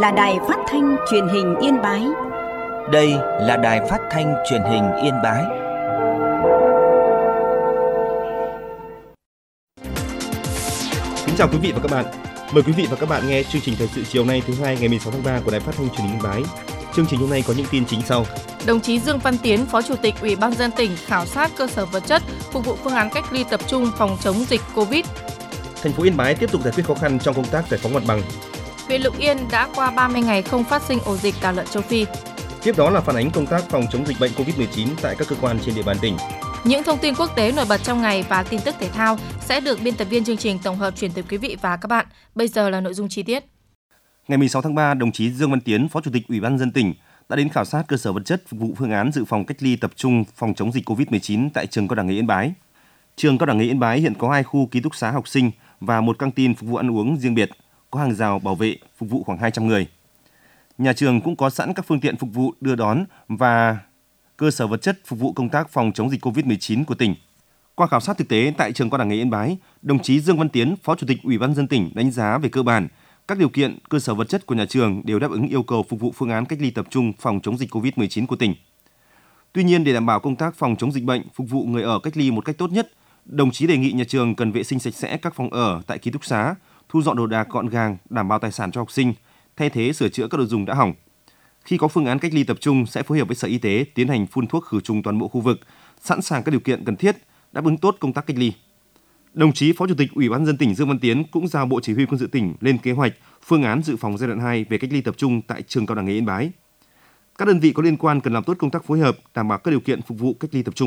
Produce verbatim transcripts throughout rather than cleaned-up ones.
là đài phát thanh truyền hình Yên Bái. Đây là đài phát thanh truyền hình Yên Bái. Kính chào quý vị và các bạn. Mời quý vị và các bạn nghe chương trình thời sự chiều nay thứ hai ngày mười sáu tháng ba của đài phát thanh truyền hình Yên Bái. Chương trình hôm nay có những tin chính sau. Đồng chí Dương Văn Tiến, Phó Chủ tịch Ủy ban nhân dân tỉnh khảo sát cơ sở vật chất phục vụ phương án cách ly tập trung phòng chống dịch Covid. Thành phố Yên Bái tiếp tục giải quyết khó khăn trong công tác giải phóng mặt bằng. Huyện Lục Yên đã qua ba mươi ngày không phát sinh ổ dịch tả lợn châu Phi. Tiếp đó là phản ánh công tác phòng chống dịch bệnh covid mười chín tại các cơ quan trên địa bàn tỉnh. Những thông tin quốc tế nổi bật trong ngày và tin tức thể thao sẽ được biên tập viên chương trình tổng hợp chuyển tới quý vị và các bạn. Bây giờ là nội dung chi tiết. Ngày mười sáu tháng ba, đồng chí Dương Văn Tiến, Phó Chủ tịch Ủy ban nhân dân tỉnh đã đến khảo sát cơ sở vật chất phục vụ phương án dự phòng cách ly tập trung phòng chống dịch covid mười chín tại trường Cao đẳng nghề Yên Bái. Trường Cao đẳng nghề Yên Bái hiện có hai khu ký túc xá học sinh và một căng tin phục vụ ăn uống riêng biệt, có hàng rào bảo vệ phục vụ khoảng hai trăm người. Nhà trường cũng có sẵn các phương tiện phục vụ đưa đón và cơ sở vật chất phục vụ công tác phòng chống dịch covid mười chín của tỉnh. Qua khảo sát thực tế tại trường Cao đẳng nghề Yên Bái, đồng chí Dương Văn Tiến, Phó Chủ tịch Ủy ban nhân dân tỉnh đánh giá về cơ bản các điều kiện cơ sở vật chất của nhà trường đều đáp ứng yêu cầu phục vụ phương án cách ly tập trung phòng chống dịch covid mười chín của tỉnh. Tuy nhiên, để đảm bảo công tác phòng chống dịch bệnh, phục vụ người ở cách ly một cách tốt nhất, đồng chí đề nghị nhà trường cần vệ sinh sạch sẽ các phòng ở tại ký túc xá, thu dọn đồ đạc gọn gàng, đảm bảo tài sản cho học sinh, thay thế sửa chữa các đồ dùng đã hỏng. Khi có phương án cách ly tập trung sẽ phối hợp với Sở Y tế tiến hành phun thuốc khử trùng toàn bộ khu vực, sẵn sàng các điều kiện cần thiết, đáp ứng tốt công tác cách ly. Đồng chí Phó Chủ tịch Ủy ban nhân dân tỉnh Dương Văn Tiến cũng giao Bộ Chỉ huy Quân sự tỉnh lên kế hoạch phương án dự phòng giai đoạn hai về cách ly tập trung tại trường Cao đẳng nghề Yên Bái. Các đơn vị có liên quan cần làm tốt công tác phối hợp, đảm bảo các điều kiện phục vụ cách ly tập trung.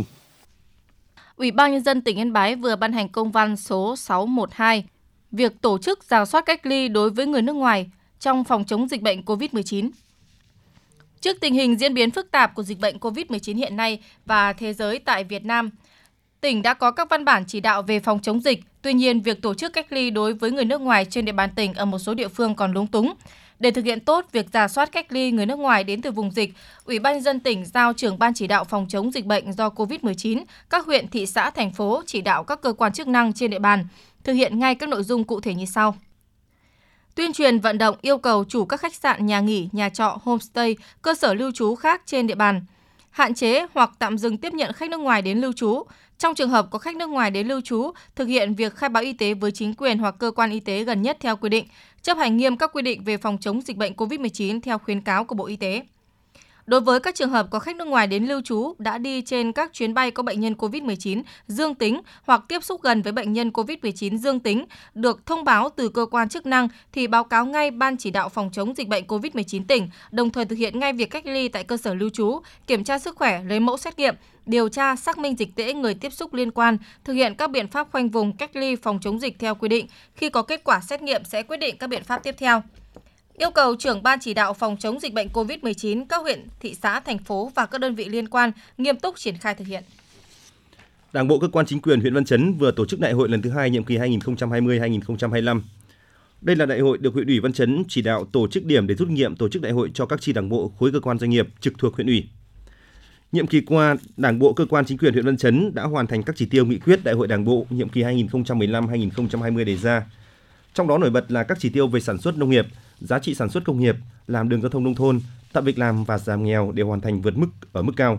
Ủy ban nhân dân tỉnh Yên Bái vừa ban hành công văn số sáu một hai, việc tổ chức rà soát cách ly đối với người nước ngoài trong phòng chống dịch bệnh covid mười chín. Trước tình hình diễn biến phức tạp của dịch bệnh covid mười chín hiện nay và thế giới tại Việt Nam, tỉnh đã có các văn bản chỉ đạo về phòng chống dịch. Tuy nhiên, việc tổ chức cách ly đối với người nước ngoài trên địa bàn tỉnh ở một số địa phương còn lúng túng. Để thực hiện tốt việc rà soát cách ly người nước ngoài đến từ vùng dịch, Ủy ban nhân dân tỉnh giao trưởng ban chỉ đạo phòng chống dịch bệnh do covid mười chín, các huyện, thị xã, thành phố chỉ đạo các cơ quan chức năng trên địa bàn thực hiện ngay các nội dung cụ thể như sau. Tuyên truyền vận động yêu cầu chủ các khách sạn, nhà nghỉ, nhà trọ, homestay, cơ sở lưu trú khác trên địa bàn hạn chế hoặc tạm dừng tiếp nhận khách nước ngoài đến lưu trú. Trong trường hợp có khách nước ngoài đến lưu trú, thực hiện việc khai báo y tế với chính quyền hoặc cơ quan y tế gần nhất theo quy định, chấp hành nghiêm các quy định về phòng chống dịch bệnh covid mười chín theo khuyến cáo của Bộ Y tế. Đối với các trường hợp có khách nước ngoài đến lưu trú đã đi trên các chuyến bay có bệnh nhân covid mười chín dương tính hoặc tiếp xúc gần với bệnh nhân covid mười chín dương tính, được thông báo từ cơ quan chức năng thì báo cáo ngay Ban chỉ đạo phòng chống dịch bệnh covid mười chín tỉnh, đồng thời thực hiện ngay việc cách ly tại cơ sở lưu trú, kiểm tra sức khỏe, lấy mẫu xét nghiệm, điều tra, xác minh dịch tễ người tiếp xúc liên quan, thực hiện các biện pháp khoanh vùng cách ly phòng chống dịch theo quy định. Khi có kết quả xét nghiệm sẽ quyết định các biện pháp tiếp theo. Yêu cầu trưởng ban chỉ đạo phòng chống dịch bệnh covid mười chín, các huyện, thị xã, thành phố và các đơn vị liên quan nghiêm túc triển khai thực hiện. Đảng bộ cơ quan chính quyền huyện Văn Chấn vừa tổ chức đại hội lần thứ hai nhiệm kỳ hai nghìn không trăm hai mươi đến hai nghìn không trăm hai mươi lăm. Đây là đại hội được huyện ủy Văn Chấn chỉ đạo tổ chức điểm để rút kinh nghiệm tổ chức đại hội cho các chi đảng bộ khối cơ quan doanh nghiệp trực thuộc huyện ủy. Nhiệm kỳ qua, Đảng bộ cơ quan chính quyền huyện Văn Chấn đã hoàn thành các chỉ tiêu nghị quyết đại hội Đảng bộ nhiệm kỳ hai nghìn không trăm mười lăm đến hai nghìn không trăm hai mươi đề ra. Trong đó nổi bật là các chỉ tiêu về sản xuất nông nghiệp, giá trị sản xuất công nghiệp, làm đường giao thông nông thôn, tạo việc làm và giảm nghèo đều hoàn thành vượt mức ở mức cao.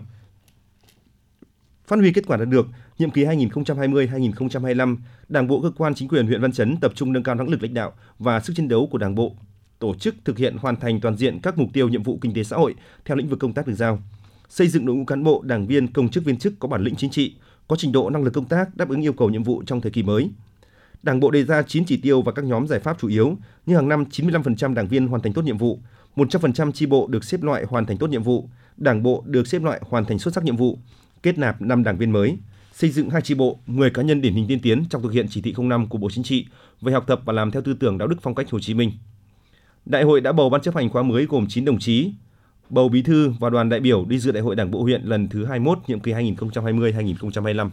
Phát huy kết quả đạt được, nhiệm kỳ hai nghìn không trăm hai mươi đến hai nghìn không trăm hai mươi lăm, Đảng bộ cơ quan chính quyền huyện Văn Chấn tập trung nâng cao năng lực lãnh đạo và sức chiến đấu của Đảng bộ, tổ chức thực hiện hoàn thành toàn diện các mục tiêu nhiệm vụ kinh tế xã hội theo lĩnh vực công tác được giao, xây dựng đội ngũ cán bộ, đảng viên, công chức viên chức có bản lĩnh chính trị, có trình độ năng lực công tác đáp ứng yêu cầu nhiệm vụ trong thời kỳ mới. Đảng bộ đề ra chín chỉ tiêu và các nhóm giải pháp chủ yếu như hàng năm chín mươi lăm phần trăm đảng viên hoàn thành tốt nhiệm vụ, một trăm phần trăm chi bộ được xếp loại hoàn thành tốt nhiệm vụ, đảng bộ được xếp loại hoàn thành xuất sắc nhiệm vụ, kết nạp năm đảng viên mới, xây dựng hai chi bộ, mười cá nhân điển hình tiên tiến trong thực hiện chỉ thị không năm của Bộ Chính trị về học tập và làm theo tư tưởng đạo đức phong cách Hồ Chí Minh. Đại hội đã bầu ban chấp hành khóa mới gồm chín đồng chí, bầu bí thư và đoàn đại biểu đi dự đại hội Đảng bộ huyện lần thứ hai mươi mốt nhiệm kỳ hai nghìn không trăm hai mươi đến hai nghìn không trăm hai mươi lăm.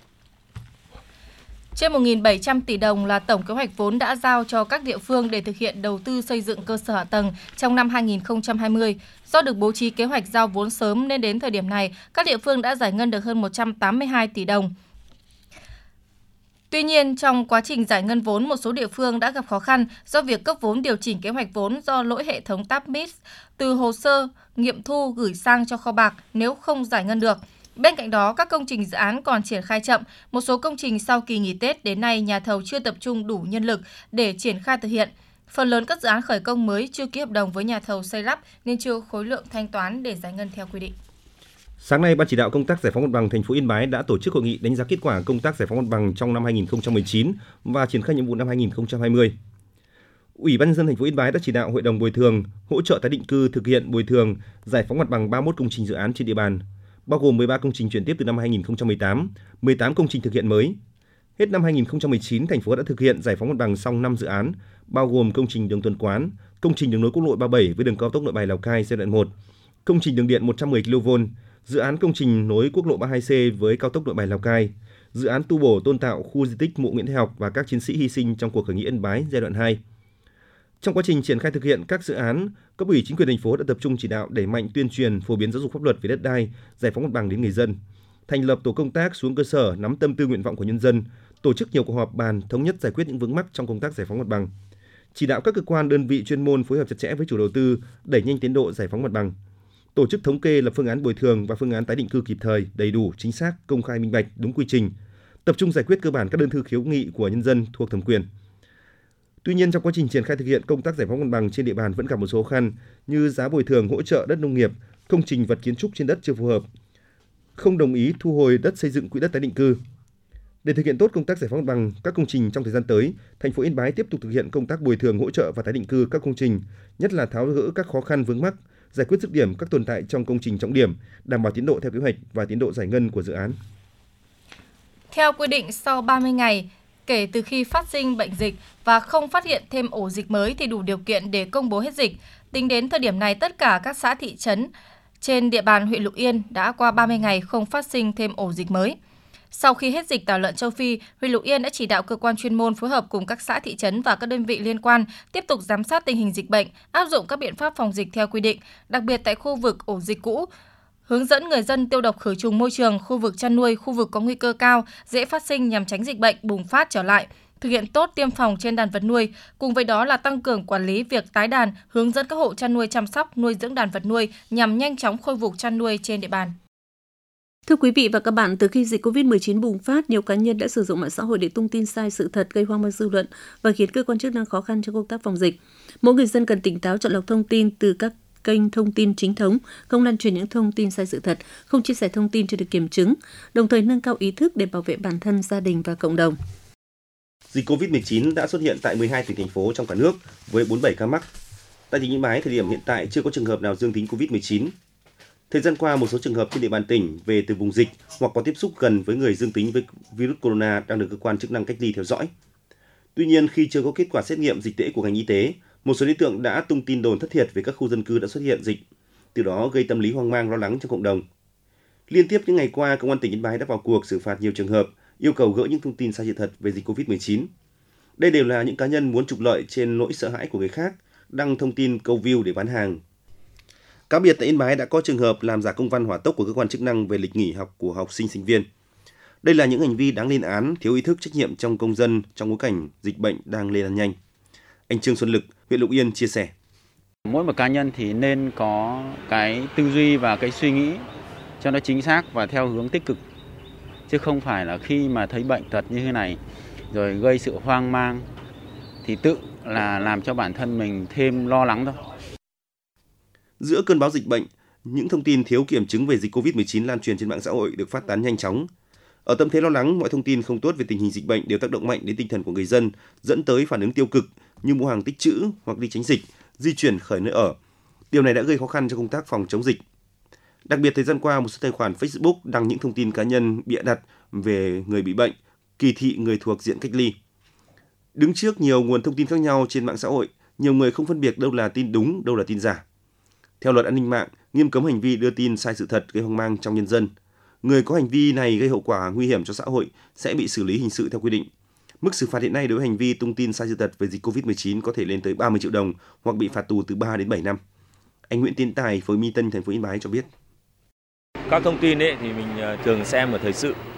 Trên một nghìn bảy trăm tỷ đồng là tổng kế hoạch vốn đã giao cho các địa phương để thực hiện đầu tư xây dựng cơ sở hạ tầng trong năm hai nghìn không trăm hai mươi. Do được bố trí kế hoạch giao vốn sớm nên đến thời điểm này, các địa phương đã giải ngân được hơn một trăm tám mươi hai tỷ đồng. Tuy nhiên, trong quá trình giải ngân vốn, một số địa phương đã gặp khó khăn do việc cấp vốn điều chỉnh kế hoạch vốn do lỗi hệ thống tê a pê mít từ hồ sơ nghiệm thu gửi sang cho kho bạc nếu không giải ngân được. Bên cạnh đó, các công trình dự án còn triển khai chậm. Một số công trình sau kỳ nghỉ Tết đến nay, nhà thầu chưa tập trung đủ nhân lực để triển khai thực hiện. Phần lớn các dự án khởi công mới chưa ký hợp đồng với nhà thầu xây lắp nên chưa khối lượng thanh toán để giải ngân theo quy định. Sáng nay, Ban chỉ đạo công tác giải phóng mặt bằng thành phố Yên Bái đã tổ chức hội nghị đánh giá kết quả công tác giải phóng mặt bằng trong năm hai nghìn không trăm mười chín và triển khai nhiệm vụ năm hai nghìn không trăm hai mươi. Ủy ban nhân dân thành phố Yên Bái đã chỉ đạo Hội đồng bồi thường, hỗ trợ tái định cư thực hiện bồi thường, giải phóng mặt bằng ba mươi mốt công trình dự án trên địa bàn, bao gồm mười ba công trình chuyển tiếp từ năm hai nghìn không trăm mười tám, mười tám công trình thực hiện mới. Hết năm hai nghìn không trăm mười chín, thành phố đã thực hiện giải phóng mặt bằng xong năm dự án, bao gồm công trình đường Tuần Quán, công trình đường nối quốc lộ ba mươi bảy với đường cao tốc Nội Bài Lào Cai giai đoạn một, công trình đường điện một trăm mười ki lô vôn, dự án công trình nối quốc lộ ba mươi hai C với cao tốc Nội Bài Lào Cai, dự án tu bổ tôn tạo khu di tích mộ Nguyễn Thái Học và các chiến sĩ hy sinh trong cuộc khởi nghĩa Yên Bái giai đoạn hai. Trong quá trình triển khai thực hiện các dự án, cấp ủy chính quyền thành phố đã tập trung chỉ đạo đẩy mạnh tuyên truyền, phổ biến giáo dục pháp luật về đất đai, giải phóng mặt bằng đến người dân, thành lập tổ công tác xuống cơ sở nắm tâm tư nguyện vọng của nhân dân, tổ chức nhiều cuộc họp bàn thống nhất giải quyết những vướng mắc trong công tác giải phóng mặt bằng, chỉ đạo các cơ quan đơn vị chuyên môn phối hợp chặt chẽ với chủ đầu tư đẩy nhanh tiến độ giải phóng mặt bằng, tổ chức thống kê lập phương án bồi thường và phương án tái định cư kịp thời, đầy đủ, chính xác, công khai minh bạch, đúng quy trình, tập trung giải quyết cơ bản các đơn thư khiếu nghị của nhân dân thuộc thẩm quyền. Tuy nhiên, trong quá trình triển khai thực hiện công tác giải phóng mặt bằng trên địa bàn vẫn gặp một số khó khăn như giá bồi thường hỗ trợ đất nông nghiệp, công trình vật kiến trúc trên đất chưa phù hợp, không đồng ý thu hồi đất xây dựng quỹ đất tái định cư. Để thực hiện tốt công tác giải phóng mặt bằng các công trình trong thời gian tới, thành phố Yên Bái tiếp tục thực hiện công tác bồi thường hỗ trợ và tái định cư các công trình, nhất là tháo gỡ các khó khăn vướng mắc, giải quyết dứt điểm các tồn tại trong công trình trọng điểm, đảm bảo tiến độ theo kế hoạch và tiến độ giải ngân của dự án. Theo quy định, sau ba mươi ngày kể từ khi phát sinh bệnh dịch và không phát hiện thêm ổ dịch mới thì đủ điều kiện để công bố hết dịch. Tính đến thời điểm này, tất cả các xã thị trấn trên địa bàn huyện Lục Yên đã qua ba mươi ngày không phát sinh thêm ổ dịch mới. Sau khi hết dịch tả lợn châu Phi, huyện Lục Yên đã chỉ đạo cơ quan chuyên môn phối hợp cùng các xã thị trấn và các đơn vị liên quan tiếp tục giám sát tình hình dịch bệnh, áp dụng các biện pháp phòng dịch theo quy định, đặc biệt tại khu vực ổ dịch cũ, hướng dẫn người dân tiêu độc khử trùng môi trường, khu vực chăn nuôi, khu vực có nguy cơ cao, dễ phát sinh nhằm tránh dịch bệnh bùng phát trở lại, thực hiện tốt tiêm phòng trên đàn vật nuôi, cùng với đó là tăng cường quản lý việc tái đàn, hướng dẫn các hộ chăn nuôi chăm sóc, nuôi dưỡng đàn vật nuôi nhằm nhanh chóng khôi phục chăn nuôi trên địa bàn. Thưa quý vị và các bạn, từ khi dịch covid mười chín bùng phát, nhiều cá nhân đã sử dụng mạng xã hội để tung tin sai sự thật gây hoang mang dư luận và khiến cơ quan chức năng khó khăn trong công tác phòng dịch. Mỗi người dân cần tỉnh táo chọn lọc thông tin từ các kênh thông tin chính thống, không lan truyền những thông tin sai sự thật, không chia sẻ thông tin chưa được kiểm chứng, đồng thời nâng cao ý thức để bảo vệ bản thân, gia đình và cộng đồng. Dịch covid mười chín đã xuất hiện tại mười hai tỉnh thành phố trong cả nước với bốn mươi bảy ca mắc. Tại tỉnh Yên Bái, thời điểm hiện tại chưa có trường hợp nào dương tính covid mười chín. Thời gian qua, một số trường hợp trên địa bàn tỉnh về từ vùng dịch hoặc có tiếp xúc gần với người dương tính với virus corona đang được cơ quan chức năng cách ly theo dõi. Tuy nhiên, khi chưa có kết quả xét nghiệm dịch tễ của ngành y tế, một số đối tượng đã tung tin đồn thất thiệt về các khu dân cư đã xuất hiện dịch, từ đó gây tâm lý hoang mang lo lắng trong cộng đồng. Liên tiếp những ngày qua, Công an tỉnh Yên Bái đã vào cuộc xử phạt nhiều trường hợp, yêu cầu gỡ những thông tin sai sự thật về dịch covid mười chín. Đây đều là những cá nhân muốn trục lợi trên nỗi sợ hãi của người khác, đăng thông tin câu view để bán hàng. Cá biệt tại Yên Bái đã có trường hợp làm giả công văn hỏa tốc của cơ quan chức năng về lịch nghỉ học của học sinh sinh viên. Đây là những hành vi đáng lên án, thiếu ý thức trách nhiệm trong công dân trong bối cảnh dịch bệnh đang lây lan nhanh. Anh Trương Xuân Lực, huyện Lục Yên chia sẻ. Mỗi một cá nhân thì nên có cái tư duy và cái suy nghĩ cho nó chính xác và theo hướng tích cực. Chứ không phải là khi mà thấy bệnh tật như thế này rồi gây sự hoang mang thì tự là làm cho bản thân mình thêm lo lắng thôi. Giữa cơn bão dịch bệnh, những thông tin thiếu kiểm chứng về dịch covid mười chín lan truyền trên mạng xã hội được phát tán nhanh chóng. Ở tâm thế lo lắng, mọi thông tin không tốt về tình hình dịch bệnh đều tác động mạnh đến tinh thần của người dân, dẫn tới phản ứng tiêu cực như mua hàng tích trữ hoặc đi tránh dịch, di chuyển khỏi nơi ở. Điều này đã gây khó khăn cho công tác phòng chống dịch. Đặc biệt thời gian qua, một số tài khoản Facebook đăng những thông tin cá nhân bịa đặt về người bị bệnh, kỳ thị người thuộc diện cách ly. Đứng trước nhiều nguồn thông tin khác nhau trên mạng xã hội, nhiều người không phân biệt đâu là tin đúng, đâu là tin giả. Theo luật an ninh mạng, nghiêm cấm hành vi đưa tin sai sự thật gây hoang mang trong nhân dân. Người có hành vi này gây hậu quả nguy hiểm cho xã hội sẽ bị xử lý hình sự theo quy định. Mức xử phạt hiện nay đối với hành vi tung tin sai sự thật về dịch covid mười chín có thể lên tới ba mươi triệu đồng hoặc bị phạt tù từ ba đến bảy năm. Anh Nguyễn Tiến Tài, phường My Tân, thành phố Yên Bái cho biết. Các thông tin ấy thì mình thường xem ở thời sự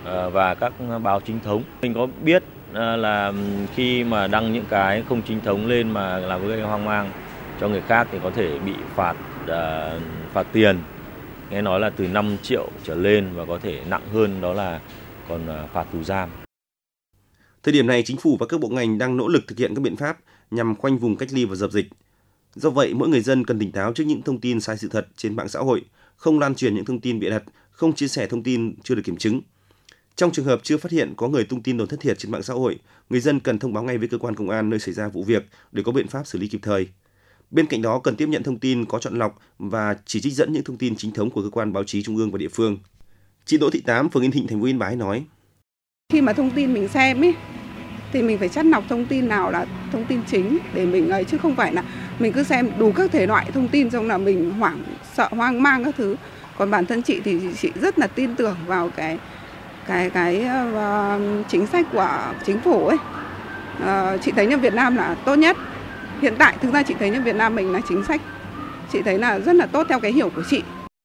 và các báo chính thống. Mình có biết là khi mà đăng những cái không chính thống lên mà làm gây hoang mang cho người khác thì có thể bị phạt uh, phạt tiền. Nghe nói là từ năm triệu trở lên và có thể nặng hơn, đó là còn uh, phạt tù giam. Thời điểm này, chính phủ và các bộ ngành đang nỗ lực thực hiện các biện pháp nhằm khoanh vùng cách ly và dập dịch. Do vậy, mỗi người dân cần tỉnh táo trước những thông tin sai sự thật trên mạng xã hội, không lan truyền những thông tin bịa đặt, không chia sẻ thông tin chưa được kiểm chứng. Trong trường hợp chưa phát hiện có người tung tin đồn thất thiệt trên mạng xã hội, người dân cần thông báo ngay với cơ quan công an nơi xảy ra vụ việc để có biện pháp xử lý kịp thời. Bên cạnh đó, cần tiếp nhận thông tin có chọn lọc và chỉ trích dẫn những thông tin chính thống của cơ quan báo chí trung ương và địa phương. Chị Đỗ Thị Tám, phường Yên Thịnh, thành phố Yên Bái nói: Khi mà thông tin mình xem ấy, thì mình phải chắt lọc thông tin nào là thông tin chính để mình ấy, chứ không phải là mình cứ xem đủ các thể loại thông tin xong là mình hoảng sợ hoang mang các thứ. Còn bản thân chị thì chị rất là tin tưởng vào cái cái cái uh, chính sách của chính phủ ấy. Uh, chị thấy như Việt Nam là tốt nhất. Hiện tại thực ra chị thấy như Việt Nam mình là chính sách chị thấy là rất là tốt theo cái hiểu của chị.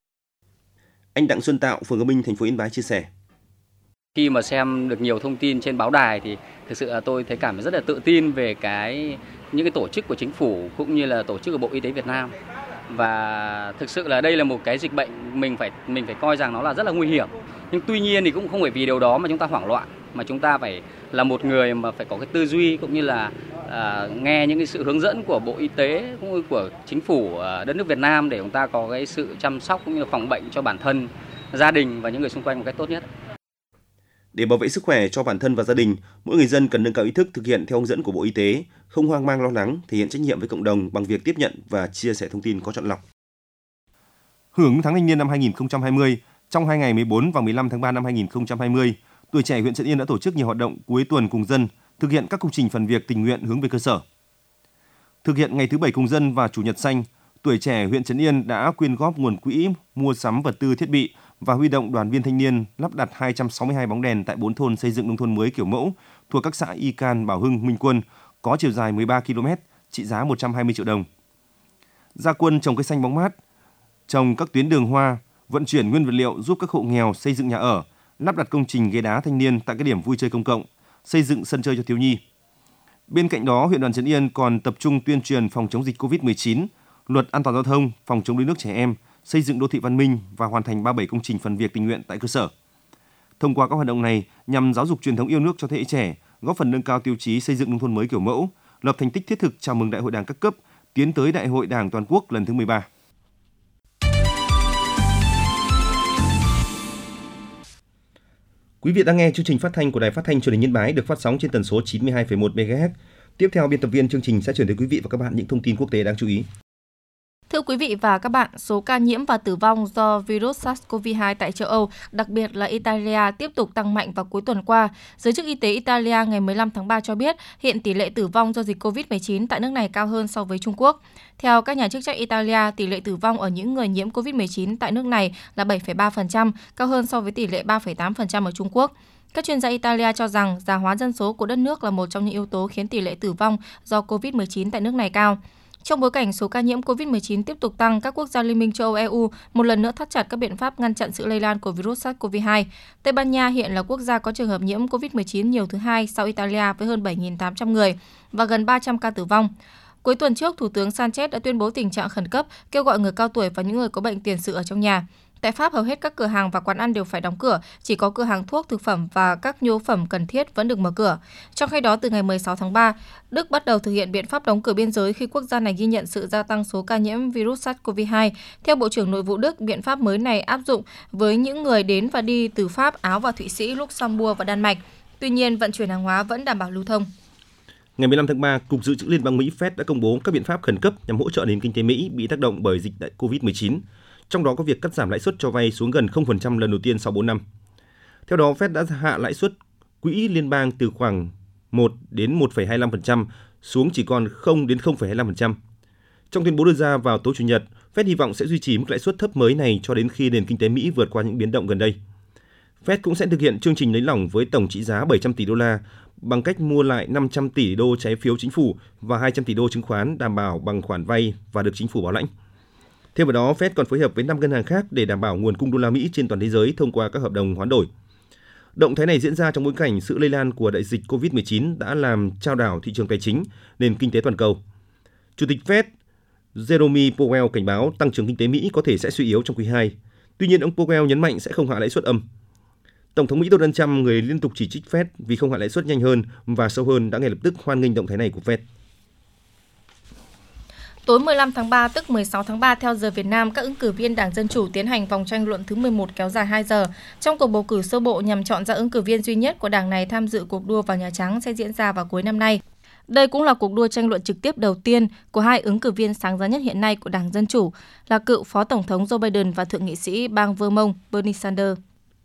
Anh Đặng Xuân Tạo, phường Ngô Minh, thành phố Yên Bái chia sẻ: Khi mà xem được nhiều thông tin trên báo đài thì thực sự là tôi thấy cảm thấy rất là tự tin về cái những cái tổ chức của chính phủ cũng như là tổ chức của Bộ Y tế Việt Nam. Và thực sự là đây là một cái dịch bệnh mình phải mình phải coi rằng nó là rất là nguy hiểm. Nhưng tuy nhiên thì cũng không phải vì điều đó mà chúng ta hoảng loạn, mà chúng ta phải là một người mà phải có cái tư duy cũng như là à, nghe những cái sự hướng dẫn của Bộ Y tế cũng như của chính phủ à, đất nước Việt Nam để chúng ta có cái sự chăm sóc cũng như là phòng bệnh cho bản thân, gia đình và những người xung quanh một cách tốt nhất. Để bảo vệ sức khỏe cho bản thân và gia đình, mỗi người dân cần nâng cao ý thức thực hiện theo hướng dẫn của Bộ Y tế, không hoang mang lo lắng, thể hiện trách nhiệm với cộng đồng bằng việc tiếp nhận và chia sẻ thông tin có chọn lọc. Hưởng tháng thanh niên năm hai nghìn không trăm hai mươi, trong hai ngày mười bốn và mười lăm tháng ba năm hai nghìn không trăm hai mươi, Tuổi Trẻ huyện Trấn Yên đã tổ chức nhiều hoạt động cuối tuần cùng dân, thực hiện các công trình phần việc tình nguyện hướng về cơ sở. Thực hiện ngày thứ Bảy cùng dân và Chủ nhật xanh, Tuổi Trẻ huyện Trấn Yên đã quyên góp nguồn quỹ mua sắm vật tư thiết bị và huy động đoàn viên thanh niên lắp đặt hai trăm sáu mươi hai bóng đèn tại bốn thôn xây dựng nông thôn mới kiểu mẫu thuộc các xã Y Can, Bảo Hưng, Minh Quân, có chiều dài mười ba ki lô mét, trị giá một trăm hai mươi triệu đồng. Ra quân trồng cây xanh bóng mát, trồng các tuyến đường hoa, vận chuyển nguyên vật liệu giúp các hộ nghèo xây dựng nhà ở, lắp đặt công trình ghế đá thanh niên tại các điểm vui chơi công cộng, xây dựng sân chơi cho thiếu nhi. Bên cạnh đó, huyện đoàn Trấn Yên còn tập trung tuyên truyền phòng chống dịch covid mười chín, luật an toàn giao thông, phòng chống đuối nước trẻ em, xây dựng đô thị văn minh và hoàn thành ba mươi bảy công trình phần việc tình nguyện tại cơ sở. Thông qua các hoạt động này nhằm giáo dục truyền thống yêu nước cho thế hệ trẻ, góp phần nâng cao tiêu chí xây dựng nông thôn mới kiểu mẫu, lập thành tích thiết thực chào mừng Đại hội Đảng các cấp, tiến tới Đại hội Đảng toàn quốc lần thứ mười ba. Quý vị đang nghe chương trình phát thanh của Đài Phát thanh Truyền hình Yên Bái được phát sóng trên tần số chín mươi hai phẩy một mê ga héc. Tiếp theo, biên tập viên chương trình sẽ chuyển tới quý vị và các bạn những thông tin quốc tế đáng chú ý. Thưa quý vị và các bạn, số ca nhiễm và tử vong do virus SARS-xê o vê hai tại châu Âu, đặc biệt là Italia, tiếp tục tăng mạnh vào cuối tuần qua. Giới chức y tế Italia ngày mười lăm tháng ba cho biết hiện tỷ lệ tử vong do dịch covid mười chín tại nước này cao hơn so với Trung Quốc. Theo các nhà chức trách Italia, tỷ lệ tử vong ở những người nhiễm covid mười chín tại nước này là bảy phẩy ba phần trăm, cao hơn so với tỷ lệ ba phẩy tám phần trăm ở Trung Quốc. Các chuyên gia Italia cho rằng già hóa dân số của đất nước là một trong những yếu tố khiến tỷ lệ tử vong do covid mười chín tại nước này cao. Trong bối cảnh số ca nhiễm covid mười chín tiếp tục tăng, các quốc gia Liên minh châu Âu e u một lần nữa thắt chặt các biện pháp ngăn chặn sự lây lan của virus SARS-xê o vê hai. Tây Ban Nha hiện là quốc gia có trường hợp nhiễm covid mười chín nhiều thứ hai sau Italia với hơn bảy nghìn tám trăm người và gần ba trăm ca tử vong. Cuối tuần trước, Thủ tướng Sanchez đã tuyên bố tình trạng khẩn cấp, kêu gọi người cao tuổi và những người có bệnh tiền sử ở trong nhà. Tại Pháp, hầu hết các cửa hàng và quán ăn đều phải đóng cửa, chỉ có cửa hàng thuốc, thực phẩm và các nhu yếu phẩm cần thiết vẫn được mở cửa. Trong khi đó, từ ngày mười sáu tháng ba, Đức bắt đầu thực hiện biện pháp đóng cửa biên giới khi quốc gia này ghi nhận sự gia tăng số ca nhiễm virus SARS-xê o vê hai. Theo Bộ trưởng Nội vụ Đức, biện pháp mới này áp dụng với những người đến và đi từ Pháp, Áo và Thụy Sĩ, Luxembourg và Đan Mạch. Tuy nhiên, vận chuyển hàng hóa vẫn đảm bảo lưu thông. Ngày mười lăm tháng ba, Cục Dự trữ Liên bang Mỹ Fed đã công bố các biện pháp khẩn cấp nhằm hỗ trợ nền kinh tế Mỹ bị tác động bởi dịch đại covid mười chín. Trong đó có việc cắt giảm lãi suất cho vay xuống gần không phần trăm lần đầu tiên sau bốn năm. Theo đó, Fed đã hạ lãi suất quỹ liên bang từ khoảng một đến một phẩy hai mươi lăm phần trăm xuống chỉ còn không đến không phẩy hai mươi lăm phần trăm. Trong tuyên bố đưa ra vào tối Chủ nhật, Fed hy vọng sẽ duy trì mức lãi suất thấp mới này cho đến khi nền kinh tế Mỹ vượt qua những biến động gần đây. Fed cũng sẽ thực hiện chương trình nới lỏng với tổng trị giá bảy trăm tỷ đô la bằng cách mua lại năm trăm tỷ đô trái phiếu chính phủ và hai trăm tỷ đô chứng khoán đảm bảo bằng khoản vay và được chính phủ bảo lãnh. Thêm vào đó, Fed còn phối hợp với năm ngân hàng khác để đảm bảo nguồn cung đô la Mỹ trên toàn thế giới thông qua các hợp đồng hoán đổi. Động thái này diễn ra trong bối cảnh sự lây lan của đại dịch covid mười chín đã làm chao đảo thị trường tài chính, nền kinh tế toàn cầu. Chủ tịch Fed Jerome Powell cảnh báo tăng trưởng kinh tế Mỹ có thể sẽ suy yếu trong quý hai. Tuy nhiên, ông Powell nhấn mạnh sẽ không hạ lãi suất âm. Tổng thống Mỹ Donald Trump, người liên tục chỉ trích Fed vì không hạ lãi suất nhanh hơn và sâu hơn, đã ngay lập tức hoan nghênh động thái này của Fed. Tối mười lăm tháng ba, tức mười sáu tháng ba theo giờ Việt Nam, các ứng cử viên Đảng Dân Chủ tiến hành vòng tranh luận thứ mười một kéo dài hai giờ. Trong cuộc bầu cử sơ bộ nhằm chọn ra ứng cử viên duy nhất của đảng này tham dự cuộc đua vào Nhà Trắng sẽ diễn ra vào cuối năm nay. Đây cũng là cuộc đua tranh luận trực tiếp đầu tiên của hai ứng cử viên sáng giá nhất hiện nay của Đảng Dân Chủ là cựu Phó Tổng thống Joe Biden và Thượng nghị sĩ bang Vermont Bernie Sanders.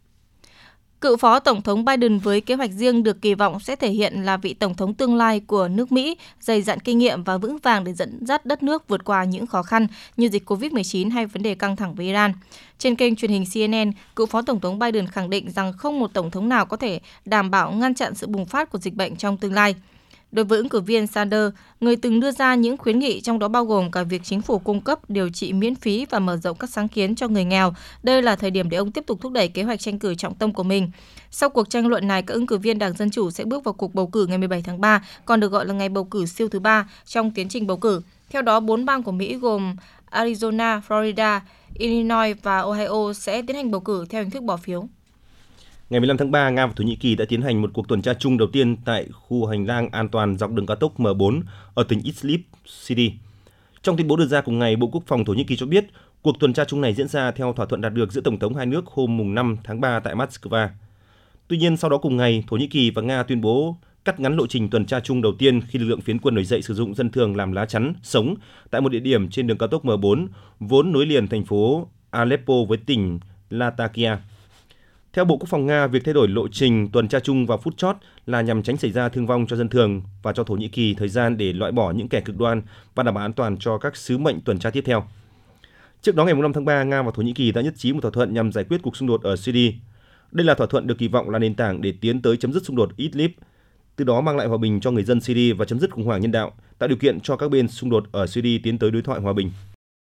Cựu Phó Tổng thống Biden với kế hoạch riêng được kỳ vọng sẽ thể hiện là vị Tổng thống tương lai của nước Mỹ, dày dặn kinh nghiệm và vững vàng để dẫn dắt đất nước vượt qua những khó khăn như dịch covid mười chín hay vấn đề căng thẳng với Iran. Trên kênh truyền hình xê en en, cựu Phó Tổng thống Biden khẳng định rằng không một Tổng thống nào có thể đảm bảo ngăn chặn sự bùng phát của dịch bệnh trong tương lai. Đối với ứng cử viên Sanders, người từng đưa ra những khuyến nghị trong đó bao gồm cả việc chính phủ cung cấp điều trị miễn phí và mở rộng các sáng kiến cho người nghèo, đây là thời điểm để ông tiếp tục thúc đẩy kế hoạch tranh cử trọng tâm của mình. Sau cuộc tranh luận này, các ứng cử viên Đảng Dân Chủ sẽ bước vào cuộc bầu cử ngày mười bảy tháng ba, còn được gọi là ngày bầu cử siêu thứ ba trong tiến trình bầu cử. Theo đó, bốn bang của Mỹ gồm Arizona, Florida, Illinois và Ohio sẽ tiến hành bầu cử theo hình thức bỏ phiếu. Ngày mười lăm tháng ba, Nga và Thổ Nhĩ Kỳ đã tiến hành một cuộc tuần tra chung đầu tiên tại khu hành lang an toàn dọc đường cao tốc M bốn ở tỉnh Idlib, Syria. Trong tuyên bố đưa ra cùng ngày, Bộ Quốc phòng Thổ Nhĩ Kỳ cho biết cuộc tuần tra chung này diễn ra theo thỏa thuận đạt được giữa Tổng thống hai nước hôm năm tháng ba tại Moscow. Tuy nhiên, sau đó cùng ngày, Thổ Nhĩ Kỳ và Nga tuyên bố cắt ngắn lộ trình tuần tra chung đầu tiên khi lực lượng phiến quân nổi dậy sử dụng dân thường làm lá chắn sống tại một địa điểm trên đường cao tốc M bốn, vốn nối liền thành phố Aleppo với tỉnh Latakia. Theo Bộ Quốc phòng Nga, việc thay đổi lộ trình tuần tra chung vào phút chót là nhằm tránh xảy ra thương vong cho dân thường và cho Thổ Nhĩ Kỳ thời gian để loại bỏ những kẻ cực đoan và đảm bảo an toàn cho các sứ mệnh tuần tra tiếp theo. Trước đó ngày năm tháng ba, Nga và Thổ Nhĩ Kỳ đã nhất trí một thỏa thuận nhằm giải quyết cuộc xung đột ở Syria. Đây là thỏa thuận được kỳ vọng là nền tảng để tiến tới chấm dứt xung đột Idlib, từ đó mang lại hòa bình cho người dân Syria và chấm dứt khủng hoảng nhân đạo, tạo điều kiện cho các bên xung đột ở Syria tiến tới đối thoại hòa bình.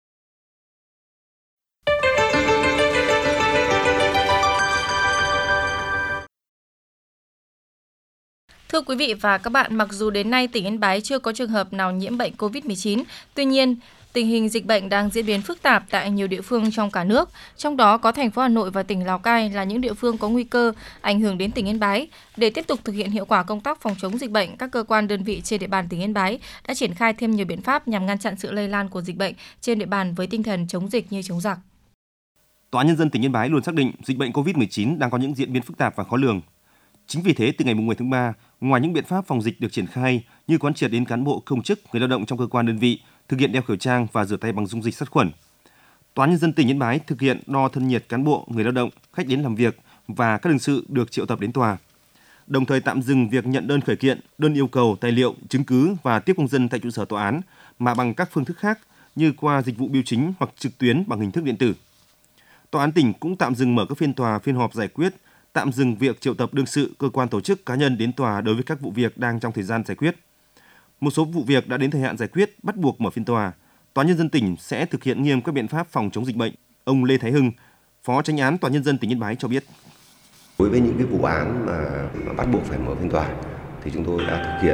Thưa quý vị và các bạn, mặc dù đến nay tỉnh Yên Bái chưa có trường hợp nào nhiễm bệnh covid mười chín, tuy nhiên, tình hình dịch bệnh đang diễn biến phức tạp tại nhiều địa phương trong cả nước, trong đó có thành phố Hà Nội và tỉnh Lào Cai là những địa phương có nguy cơ ảnh hưởng đến tỉnh Yên Bái. Để tiếp tục thực hiện hiệu quả công tác phòng chống dịch bệnh, các cơ quan đơn vị trên địa bàn tỉnh Yên Bái đã triển khai thêm nhiều biện pháp nhằm ngăn chặn sự lây lan của dịch bệnh trên địa bàn với tinh thần chống dịch như chống giặc. Tòa án Nhân dân tỉnh Yên Bái luôn xác định dịch bệnh covid mười chín đang có những diễn biến phức tạp và khó lường. Chính vì thế, từ ngày mười tháng ba, ngoài những biện pháp phòng dịch được triển khai như quán triệt đến cán bộ, công chức, người lao động trong cơ quan đơn vị thực hiện đeo khẩu trang và rửa tay bằng dung dịch sát khuẩn, Tòa án Nhân dân tỉnh Yên Bái thực hiện đo thân nhiệt cán bộ, người lao động, khách đến làm việc và các đương sự được triệu tập đến tòa. Đồng thời tạm dừng việc nhận đơn khởi kiện, đơn yêu cầu tài liệu, chứng cứ và tiếp công dân tại trụ sở tòa án mà bằng các phương thức khác như qua dịch vụ bưu chính hoặc trực tuyến bằng hình thức điện tử. Tòa án tỉnh cũng tạm dừng mở các phiên tòa, phiên họp giải quyết, tạm dừng việc triệu tập đương sự, cơ quan tổ chức cá nhân đến tòa đối với các vụ việc đang trong thời gian giải quyết. Một số vụ việc đã đến thời hạn giải quyết bắt buộc mở phiên tòa. Tòa Nhân dân tỉnh sẽ thực hiện nghiêm các biện pháp phòng chống dịch bệnh. Ông Lê Thái Hưng, Phó Chánh án Tòa Nhân dân tỉnh Yên Bái cho biết. Đối với những cái vụ án mà, mà bắt buộc phải mở phiên tòa thì chúng tôi đã thực hiện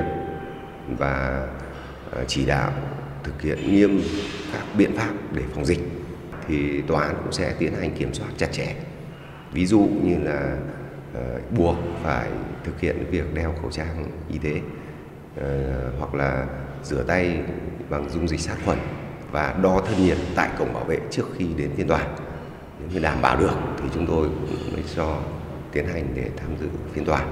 và chỉ đạo thực hiện nghiêm các biện pháp để phòng dịch. Thì tòa án cũng sẽ tiến hành kiểm soát chặt chẽ. Ví dụ như là uh, buộc phải thực hiện việc đeo khẩu trang y tế uh, hoặc là rửa tay bằng dung dịch sát khuẩn và đo thân nhiệt tại cổng bảo vệ trước khi đến phiên tòa. Nếu như đảm bảo được thì chúng tôi mới cho tiến hành để tham dự phiên tòa.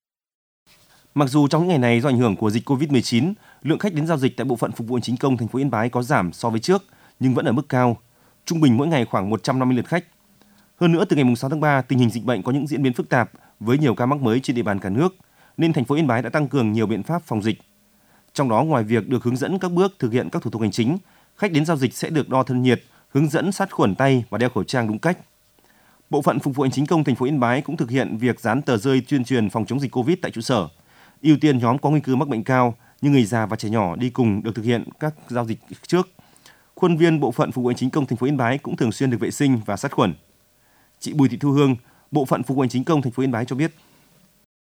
Mặc dù trong những ngày này do ảnh hưởng của dịch covid mười chín, lượng khách đến giao dịch tại bộ phận phục vụ hành chính công thành phố Yên Bái có giảm so với trước nhưng vẫn ở mức cao, trung bình mỗi ngày khoảng một trăm năm mươi lượt khách. Hơn nữa, từ ngày sáu tháng ba, tình hình dịch bệnh có những diễn biến phức tạp với nhiều ca mắc mới trên địa bàn cả nước, nên thành phố Yên Bái đã tăng cường nhiều biện pháp phòng dịch. Trong đó, ngoài việc được hướng dẫn các bước thực hiện các thủ tục hành chính, khách đến giao dịch sẽ được đo thân nhiệt, hướng dẫn sát khuẩn tay và đeo khẩu trang đúng cách. Bộ phận phục vụ hành chính công thành phố Yên Bái cũng thực hiện việc dán tờ rơi tuyên truyền phòng chống dịch Covid tại trụ sở, ưu tiên nhóm có nguy cơ mắc bệnh cao như người già và trẻ nhỏ đi cùng được thực hiện các giao dịch trước. Khuôn viên bộ phận phục vụ hành chính công thành phố Yên Bái cũng thường xuyên được vệ sinh và sát khuẩn. Chị Bùi Thị Thu Hương, bộ phận phục vụ hành chính công thành phố Yên Bái cho biết.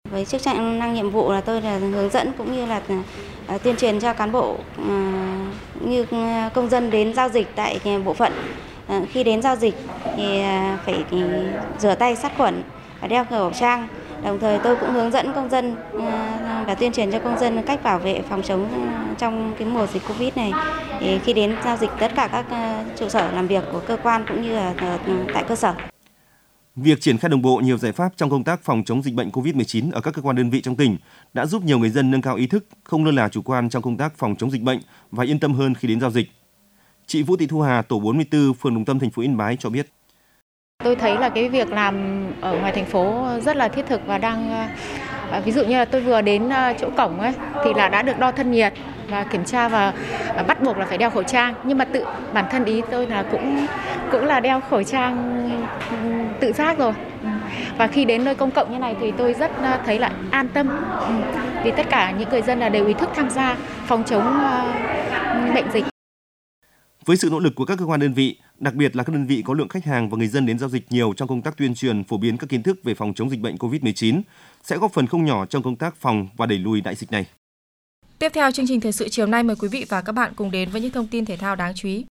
Với chức năng nhiệm vụ là tôi là hướng dẫn cũng như là uh, tuyên truyền cho cán bộ uh, như công dân đến giao dịch tại bộ phận. Uh, khi đến giao dịch thì uh, phải uh, rửa tay sát khuẩn và đeo khẩu trang. Đồng thời tôi cũng hướng dẫn công dân uh, và tuyên truyền cho công dân cách bảo vệ phòng chống uh, trong cái mùa dịch Covid này. Thì khi đến giao dịch tất cả các uh, trụ sở làm việc của cơ quan cũng như là uh, tại cơ sở. Việc triển khai đồng bộ nhiều giải pháp trong công tác phòng chống dịch bệnh Covid mười chín ở các cơ quan đơn vị trong tỉnh đã giúp nhiều người dân nâng cao ý thức, không lơ là chủ quan trong công tác phòng chống dịch bệnh và yên tâm hơn khi đến giao dịch. Chị Vũ Thị Thu Hà, tổ bốn mươi tư, phường Đồng Tâm, thành phố Yên Bái cho biết. Tôi thấy là cái việc làm ở ngoài thành phố rất là thiết thực và đang, ví dụ như là tôi vừa đến chỗ cổng ấy, thì là đã được đo thân nhiệt và kiểm tra và bắt buộc là phải đeo khẩu trang. Nhưng mà tự bản thân ý tôi là cũng cũng là đeo khẩu trang tự giác rồi. Và khi đến nơi công cộng như này thì tôi rất thấy là an tâm vì tất cả những người dân là đều ý thức tham gia phòng chống bệnh dịch. Với sự nỗ lực của các cơ quan đơn vị, đặc biệt là các đơn vị có lượng khách hàng và người dân đến giao dịch nhiều trong công tác tuyên truyền phổ biến các kiến thức về phòng chống dịch bệnh Covid mười chín, sẽ góp phần không nhỏ trong công tác phòng và đẩy lùi đại dịch này. Tiếp theo chương trình thời sự chiều nay, mời quý vị và các bạn cùng đến với những thông tin thể thao đáng chú ý.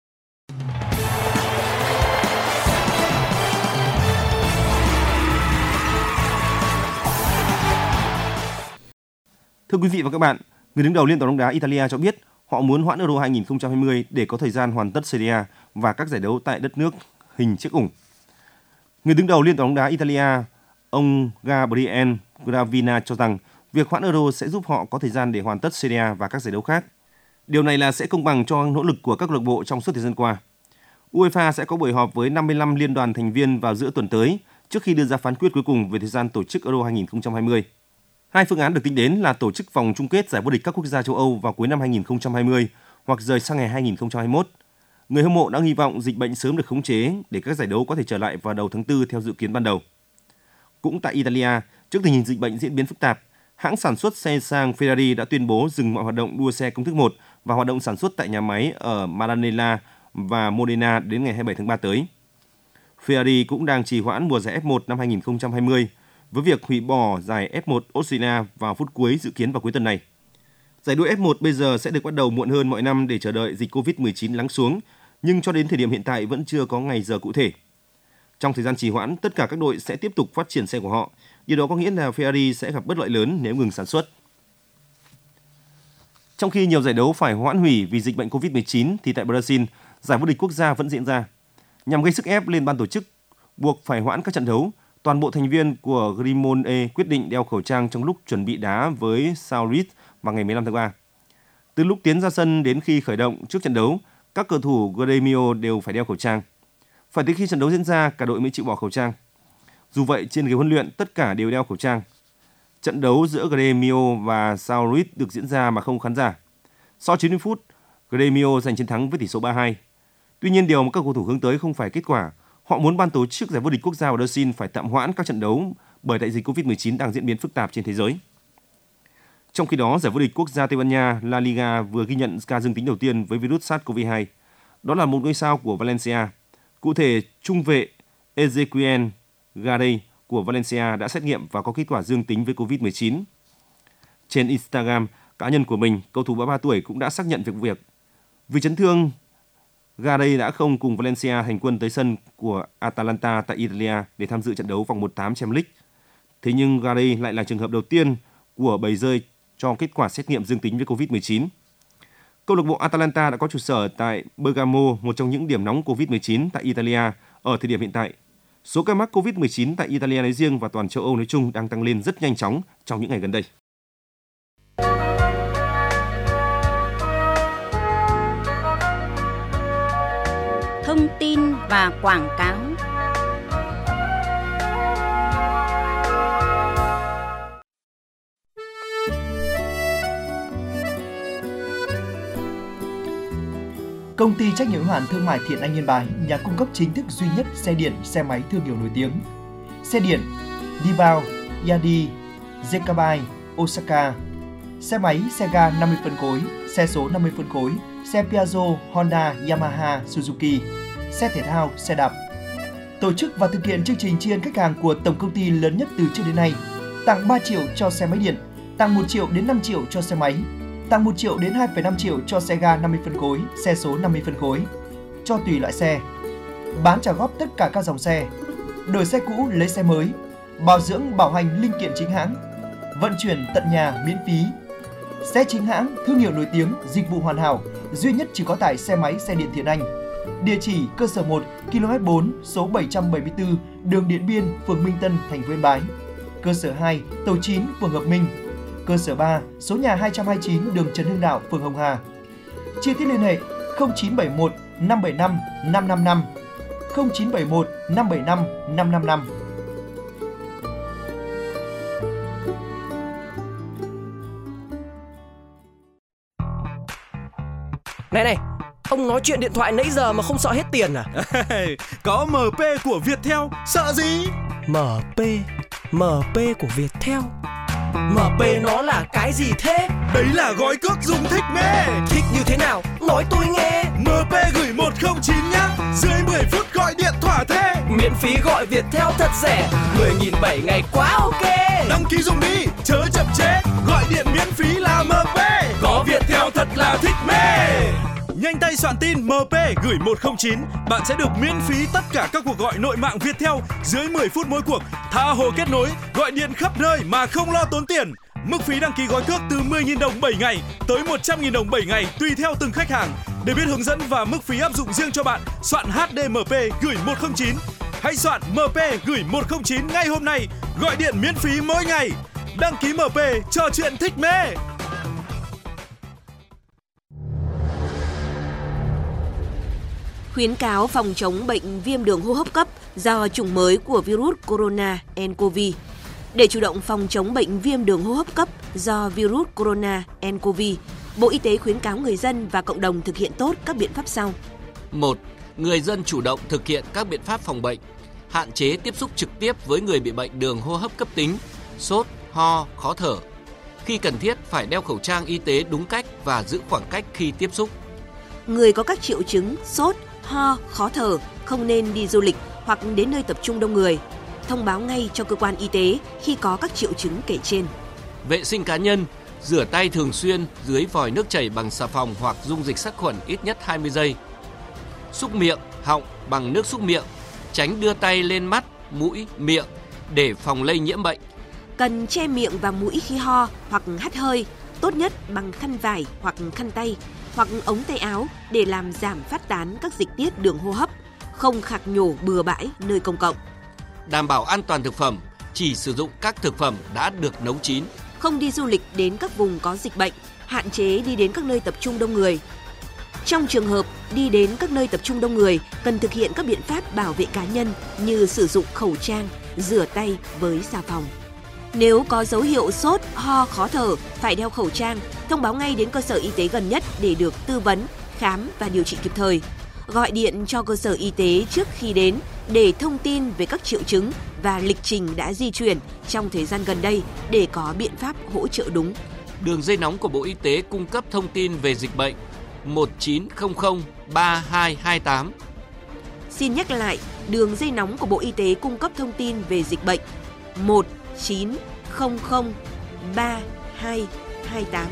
Thưa quý vị và các bạn, người đứng đầu Liên đoàn bóng đá Italia cho biết họ muốn hoãn Euro hai không hai không để có thời gian hoàn tất Serie A và các giải đấu tại đất nước hình chiếc ủng. Người đứng đầu Liên đoàn bóng đá Italia, ông Gabriele Gravina cho rằng việc hoãn Euro sẽ giúp họ có thời gian để hoàn tất Serie A và các giải đấu khác. Điều này là sẽ công bằng cho nỗ lực của các câu lạc bộ trong suốt thời gian qua. UEFA sẽ có buổi họp với năm mươi lăm liên đoàn thành viên vào giữa tuần tới trước khi đưa ra phán quyết cuối cùng về thời gian tổ chức Euro hai không hai không. Hai phương án được tính đến là tổ chức vòng chung kết giải vô địch các quốc gia châu Âu vào cuối năm hai không hai không hoặc rời sang ngày hai không hai mốt. Người hâm mộ đang hy vọng dịch bệnh sớm được khống chế để các giải đấu có thể trở lại vào đầu tháng tư theo dự kiến ban đầu. Cũng tại Italia, trước tình hình dịch bệnh diễn biến phức tạp, hãng sản xuất xe sang Ferrari đã tuyên bố dừng mọi hoạt động đua xe công thức một và hoạt động sản xuất tại nhà máy ở Maranello và Modena đến ngày hai mươi bảy tháng ba tới. Ferrari cũng đang trì hoãn mùa giải ép một năm hai không hai không với việc hủy bỏ giải ép một Australia vào phút cuối dự kiến vào cuối tuần này. Giải đua ép một bây giờ sẽ được bắt đầu muộn hơn mọi năm để chờ đợi dịch Covid mười chín lắng xuống, nhưng cho đến thời điểm hiện tại vẫn chưa có ngày giờ cụ thể. Trong thời gian trì hoãn, tất cả các đội sẽ tiếp tục phát triển xe của họ. Điều đó có nghĩa là Ferrari sẽ gặp bất lợi lớn nếu ngừng sản xuất. Trong khi nhiều giải đấu phải hoãn hủy vì dịch bệnh Covid mười chín, thì tại Brazil, giải vô địch quốc gia vẫn diễn ra. Nhằm gây sức ép lên ban tổ chức, buộc phải hoãn các trận đấu, toàn bộ thành viên của Grimonde quyết định đeo khẩu trang trong lúc chuẩn bị đá với São Luís vào ngày mười lăm tháng ba. Từ lúc tiến ra sân đến khi khởi động trước trận đấu, các cầu thủ Grêmio đều phải đeo khẩu trang. Phải tới khi trận đấu diễn ra, cả đội mới chịu bỏ khẩu trang. Dù vậy, trên ghế huấn luyện, tất cả đều đeo khẩu trang. Trận đấu giữa Grêmio và São Luís được diễn ra mà không khán giả. Sau chín mươi phút, Grêmio giành chiến thắng với tỷ số ba hai. Tuy nhiên, điều mà các cầu thủ hướng tới không phải kết quả. Họ muốn ban tổ chức giải vô địch quốc gia Brazil phải tạm hoãn các trận đấu bởi đại dịch Covid mười chín đang diễn biến phức tạp trên thế giới. Trong khi đó, giải vô địch quốc gia Tây Ban Nha La Liga vừa ghi nhận ca dương tính đầu tiên với virus SARS-xê o vê hai. Đó là một ngôi sao của Valencia. Cụ thể, trung vệ Ezequiel Garay của Valencia đã xét nghiệm và có kết quả dương tính với Covid mười chín. Trên Instagram cá nhân của mình, cầu thủ ba mươi ba tuổi cũng đã xác nhận việc việc. Vì chấn thương, Garay đã không cùng Valencia hành quân tới sân của Atalanta tại Italia để tham dự trận đấu vòng một tám Champions League. Thế nhưng Garay lại là trường hợp đầu tiên của bầy rơi cho kết quả xét nghiệm dương tính với Covid mười chín. Câu lạc bộ Atalanta đã có trụ sở tại Bergamo, một trong những điểm nóng Covid mười chín tại Italia ở thời điểm hiện tại. Số ca mắc Covid mười chín tại Italia nói riêng và toàn châu Âu nói chung đang tăng lên rất nhanh chóng trong những ngày gần đây. Thông tin và quảng cáo. Công ty trách nhiệm hữu hạn thương mại Thiện Anh Yên Bái, nhà cung cấp chính thức duy nhất xe điện, xe máy thương hiệu nổi tiếng. Xe điện Dibao, Yadi, Zekabai, Osaka. Xe máy, xe ga năm mươi phân khối, xe số năm mươi phân khối, xe Piaggio, Honda, Yamaha, Suzuki, xe thể thao, xe đạp. Tổ chức và thực hiện chương trình tri ân khách hàng của tổng công ty lớn nhất từ trước đến nay. tặng ba triệu cho xe máy điện, tặng một triệu đến năm triệu cho xe máy, tặng một triệu đến hai phẩy năm triệu cho xe ga năm mươi phân khối, xe số năm mươi phân khối, cho tùy loại xe. Bán trả góp tất cả các dòng xe, đổi xe cũ lấy xe mới, bảo dưỡng bảo hành linh kiện chính hãng, vận chuyển tận nhà miễn phí. Xe chính hãng, thương hiệu nổi tiếng, dịch vụ hoàn hảo, duy nhất chỉ có tại xe máy xe điện Thiện Anh. Địa chỉ cơ sở một, ki lô mét bốn, số bảy trăm bảy mươi tư, đường Điện Biên, phường Minh Tân, thành phố Yên Bái. Cơ sở hai, tổ chín, phường Hợp Minh. Cơ sở ba, số nhà hai trăm hai mươi chín, đường Trần Hưng Đạo, phường Hồng Hà. Chi tiết liên hệ không chín bảy một năm bảy năm năm năm năm, không chín bảy một năm bảy năm năm năm năm. Này này, ông nói chuyện điện thoại nãy giờ mà không sợ hết tiền à? Có em pê của Viettel, sợ gì? em pê, em pê của Viettel. em pê nó là cái gì thế? Đấy là gói cước dùng thích mê. Thích như thế nào? Nói tôi nghe. em pê gửi một không chín nhá, dưới mười phút gọi điện thỏa thê. Miễn phí gọi Viettel thật rẻ, mười nghìn bảy ngày quá ok. Đăng ký dùng đi, chớ chậm chế, gọi điện miễn phí là em pê. Có Viettel thật là thích mê. Nhanh tay soạn tin em pê gửi một không chín, bạn sẽ được miễn phí tất cả các cuộc gọi nội mạng Viettel dưới mười phút mỗi cuộc, tha hồ kết nối, gọi điện khắp nơi mà không lo tốn tiền. Mức phí đăng ký gói cước từ mười nghìn đồng bảy ngày tới một trăm nghìn đồng bảy ngày tùy theo từng khách hàng. Để biết hướng dẫn và mức phí áp dụng riêng cho bạn, soạn hát đê em pê gửi một không chín. Hãy soạn em pê gửi một không chín ngay hôm nay, gọi điện miễn phí mỗi ngày. Đăng ký em pê, trò chuyện thích mê. Khuyến cáo phòng chống bệnh viêm đường hô hấp cấp do chủng mới của virus corona nCoV. Để chủ động phòng chống bệnh viêm đường hô hấp cấp do virus corona nCoV, Bộ Y tế khuyến cáo người dân và cộng đồng thực hiện tốt các biện pháp sau. một. Người dân chủ động thực hiện các biện pháp phòng bệnh, hạn chế tiếp xúc trực tiếp với người bị bệnh đường hô hấp cấp tính, sốt, ho, khó thở. Khi cần thiết phải đeo khẩu trang y tế đúng cách và giữ khoảng cách khi tiếp xúc. Người có các triệu chứng sốt, ho, khó thở không nên đi du lịch hoặc đến nơi tập trung đông người. Thông báo ngay cho cơ quan y tế khi có các triệu chứng kể trên. Vệ sinh cá nhân, rửa tay thường xuyên dưới vòi nước chảy bằng xà phòng hoặc dung dịch sát khuẩn ít nhất hai mươi giây. Xúc miệng, họng bằng nước xúc miệng, tránh đưa tay lên mắt, mũi, miệng để phòng lây nhiễm bệnh. Cần che miệng và mũi khi ho hoặc hắt hơi, tốt nhất bằng khăn vải hoặc khăn tay hoặc ống tay áo để làm giảm phát tán các dịch tiết đường hô hấp, không khạc nhổ bừa bãi nơi công cộng. Đảm bảo an toàn thực phẩm, chỉ sử dụng các thực phẩm đã được nấu chín. Không đi du lịch đến các vùng có dịch bệnh, hạn chế đi đến các nơi tập trung đông người. Trong trường hợp đi đến các nơi tập trung đông người, cần thực hiện các biện pháp bảo vệ cá nhân như sử dụng khẩu trang, rửa tay với xà phòng. Nếu có dấu hiệu sốt, ho, khó thở, phải đeo khẩu trang, thông báo ngay đến cơ sở y tế gần nhất để được tư vấn, khám và điều trị kịp thời. Gọi điện cho cơ sở y tế trước khi đến để thông tin về các triệu chứng và lịch trình đã di chuyển trong thời gian gần đây để có biện pháp hỗ trợ đúng. Đường dây nóng của Bộ Y tế cung cấp thông tin về dịch bệnh một chín không không ba hai hai tám. Xin nhắc lại, đường dây nóng của Bộ Y tế cung cấp thông tin về dịch bệnh một chín không không ba hai hai tám.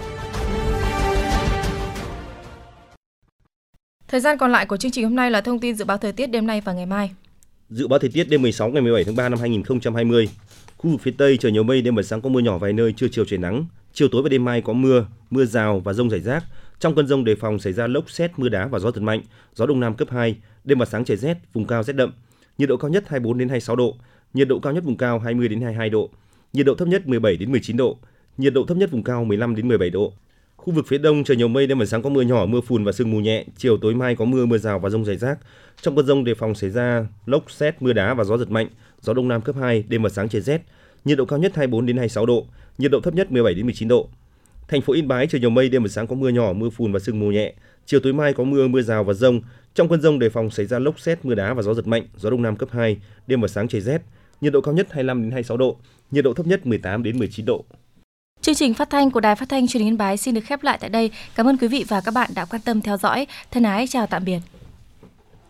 Thời gian còn lại của chương trình hôm nay là thông tin dự báo thời tiết đêm nay và ngày mai. Dự báo thời tiết đêm mười sáu ngày mười bảy tháng ba năm hai nghìn không trăm hai mươi. Khu vực phía Tây trời nhiều mây, đêm và sáng có mưa nhỏ vài nơi, trưa chiều trời nắng. Chiều tối và đêm mai có mưa, mưa rào và dông rải rác. Trong cơn dông đề phòng xảy ra lốc sét, mưa đá và gió giật mạnh. Gió đông nam cấp hai, đêm và sáng trời rét, vùng cao rét đậm. Nhiệt độ cao nhất hai mươi bốn đến hai mươi sáu độ, nhiệt độ cao nhất vùng cao hai mươi đến hai mươi hai độ, nhiệt độ thấp nhất mười bảy đến mười chín độ, nhiệt độ thấp nhất vùng cao mười lăm đến mười bảy độ. Khu vực phía Đông trời nhiều mây, đêm và sáng có mưa nhỏ, mưa phùn và sương mù nhẹ. Chiều tối mai có mưa, mưa rào và dông rải rác. Trong cơn dông đề phòng xảy ra lốc sét, mưa đá và gió giật mạnh. Gió đông nam cấp hai, đêm và sáng trời rét. Nhiệt độ cao nhất hai mươi bốn đến hai mươi sáu độ, nhiệt độ thấp nhất mười bảy đến mười chín độ. Thành phố Yên Bái trời nhiều mây, đêm và sáng có mưa nhỏ, mưa phùn và sương mù nhẹ. Chiều tối mai có mưa, mưa rào và dông. Trong cơn dông đề phòng xảy ra lốc sét, mưa đá và gió giật mạnh. Gió đông nam cấp hai, đêm và sáng trời rét. Nhiệt độ cao nhất hai mươi lăm đến hai mươi sáu độ, nhiệt độ thấp nhất mười tám đến mười chín độ. Chương trình phát thanh của Đài Phát thanh Truyền hình Yên Bái xin được khép lại tại đây. Cảm ơn quý vị và các bạn đã quan tâm theo dõi. Thân ái chào tạm biệt.